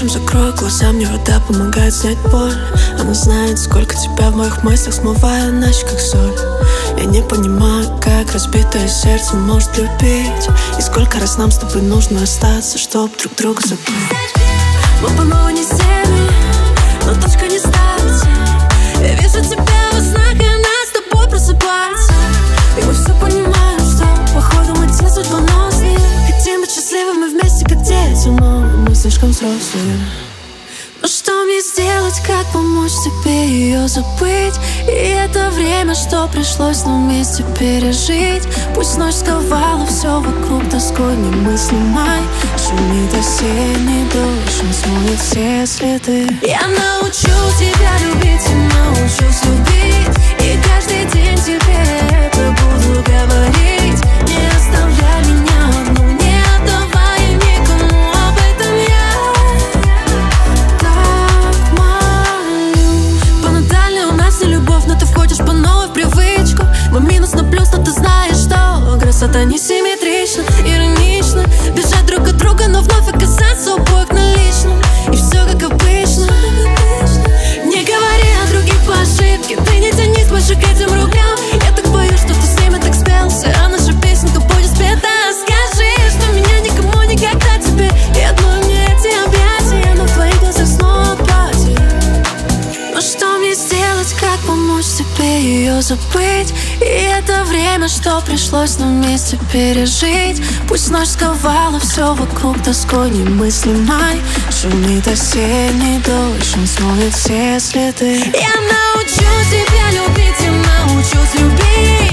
дышим, закрой глаза, мне вода помогает снять боль. Она знает, сколько тебя в моих мыслях, смывая ночь, как соль. Я не понимаю, как разбитое сердце может любить, и сколько раз нам с тобой нужно остаться, чтоб друг друга забыть. Мы по новой не сели, но точка не ставится. Я вижу тебя во снах, и она с тобой просыпается. И мы все понимаем, что походу мы те судьбоносные. Хотим быть счастливыми вместе, как дети, но мы слишком взрослые. Но что мне сделать, как помочь тебе ее забыть? И это время, что пришлось нам вместе пережить. Пусть ночь сковала все вокруг тоской немыслимой. Шумит осенний дождь, он смоет все следы. Я научу тебя любить и научусь любить. И каждый день тебе это буду говорить. Не оставляй меня одну, не отдавай никому, об этом я так молю. По натальной у нас не любовь, но ты входишь по новой в привычку. Мы минус на плюс, но ты знаешь, что красота несимметрична, иронично. Бежать друг от друга, но вновь оказаться обоих на личном. И все как обычно. Не говори о других по ошибке, ты не тянись больше к этим рукам. Я так боюсь, что ты с ними так спелся, а наша песенка будет спета. Скажи, что меня никому никогда теперь. И одной мне эти объятия, но в твоих глазах снова платье. Но что мне сделать, как помочь тебе ее забыть? И это время, что пришлось нам вместе пережить. Пусть ночь сковала все вокруг тоской немыслимой. Шумит осенний дождь, он смоет все следы. Я научу тебя любить и научусь любить.